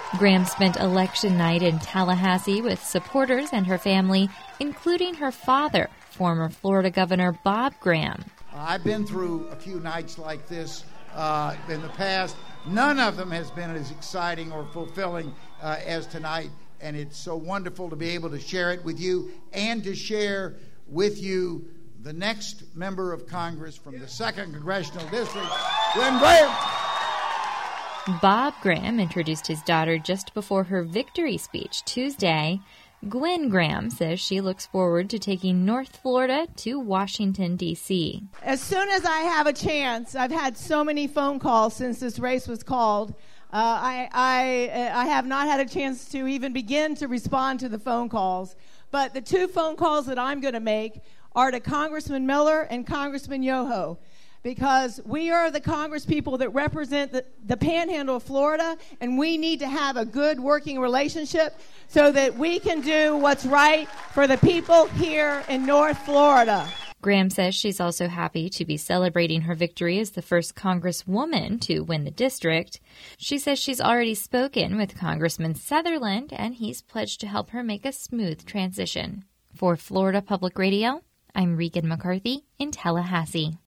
Graham spent election night in Tallahassee with supporters and her family, including her father, former Florida Governor Bob Graham. I've been through a few nights like this in the past. None of them has been as exciting or fulfilling as tonight, and it's so wonderful to be able to share it with you and to share with you the next member of Congress from the 2nd Congressional District, Gwen Graham. Bob Graham introduced his daughter just before her victory speech Tuesday. Gwen Graham says she looks forward to taking North Florida to Washington, D.C. As soon as I have a chance, I've had so many phone calls since this race was called. I have not had a chance to even begin to respond to the phone calls. But the 2 phone calls that I'm going to make are to Congressman Miller and Congressman Yoho, because we are the Congress people that represent the panhandle of Florida, and we need to have a good working relationship so that we can do what's right for the people here in North Florida. Graham says she's also happy to be celebrating her victory as the first Congresswoman to win the district. She says she's already spoken with Congressman Sutherland, and he's pledged to help her make a smooth transition. For Florida Public Radio, I'm Regan McCarthy in Tallahassee.